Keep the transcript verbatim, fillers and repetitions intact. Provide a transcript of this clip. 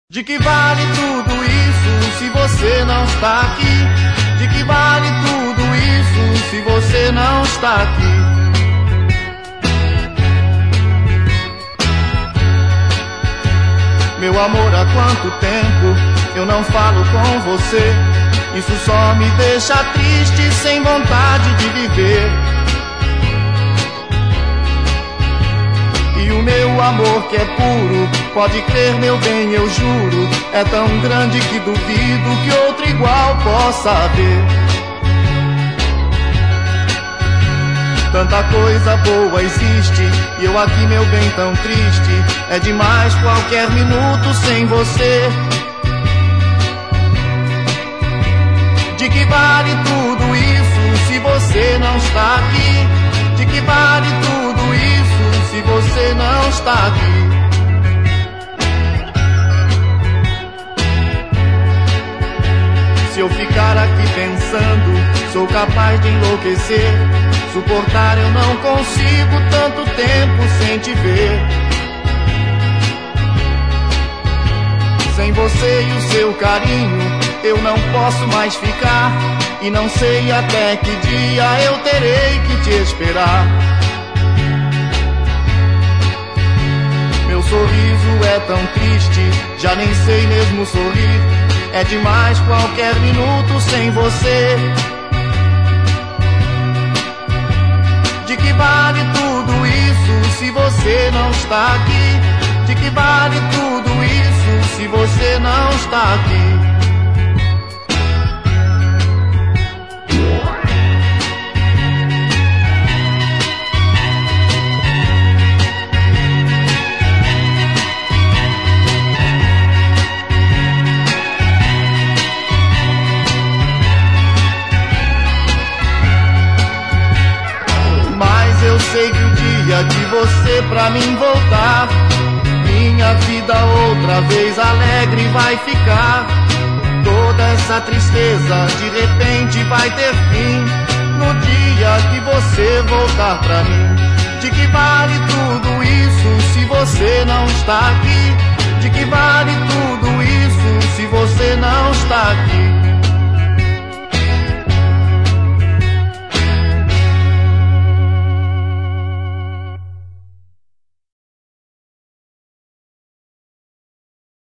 De que vale tudo isso se você não está aqui? De que vale tudo isso se você não está aqui? Meu amor, há quanto tempo eu não falo com você? Isso só me deixa triste, sem vontade de viver. E o meu amor que é puro, pode crer, meu bem, eu juro, é tão grande que duvido que outro igual possa haver. Tanta coisa boa existe, e eu aqui, meu bem, tão triste. É demais qualquer minuto sem você. De que vale tudo isso se você não está aqui? De que vale tudo isso se você não está aqui? Se eu ficar aqui pensando, sou capaz de enlouquecer. Suportar eu não consigo tanto tempo sem te ver. Sem você e o seu carinho, eu não posso mais ficar. E não sei até que dia eu terei que te esperar. Meu sorriso é tão triste, já nem sei mesmo sorrir. É demais qualquer minuto sem você. De que vale tudo isso se você não está aqui? De que vale tudo isso se você não está aqui? Eu sei que o dia de você pra mim voltar, minha vida outra vez alegre vai ficar. Toda essa tristeza de repente vai ter fim no dia que você voltar pra mim. De que vale tudo isso se você não está aqui? De que vale tudo isso se você não está aqui?